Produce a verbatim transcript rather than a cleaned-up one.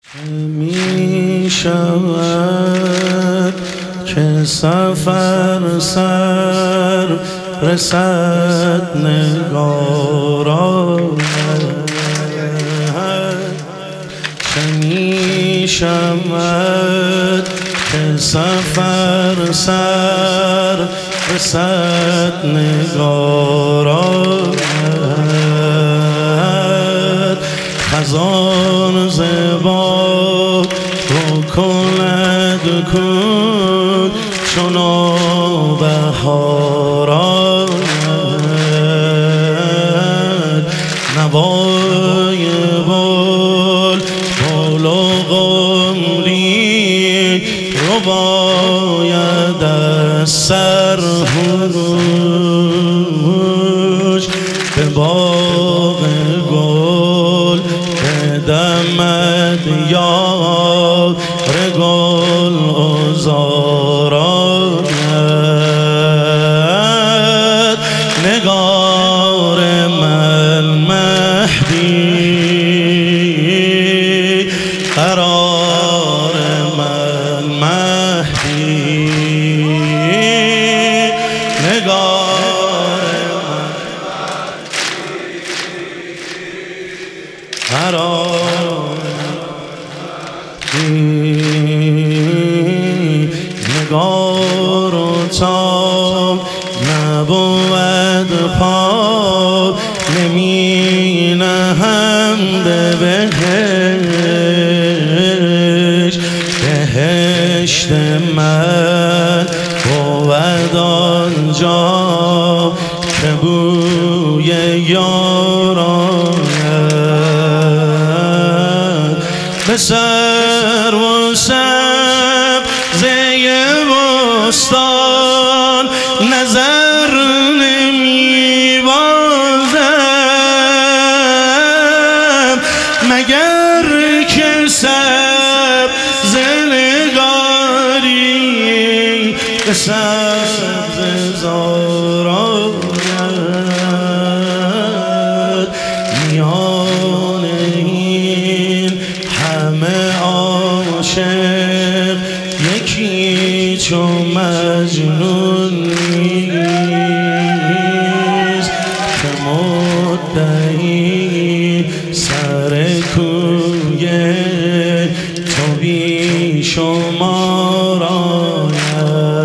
می شود که سفر سر رسد نگارا، چه می شود که سفر سر رسد نگارا، خزان زبا رو کند کن چونو بهارا، نوای بال بال و قمری رو باید از سر هروج به باغ گل بدمد یار گل ازارد نگار من مهدی، قرار من مهدی، نگار من قرار نگار و تاب نبود پاک، نمی نهم به بهشت، بهشت من بود آنجا که بوی یاران به سر و سبزه بستان نظر نمی بازم، مگر که سبزه نگاری به سبزه زاران میان این همه عاشق یکی چو مجنون نیست که مدعی سر کوی تو بی شمار آید.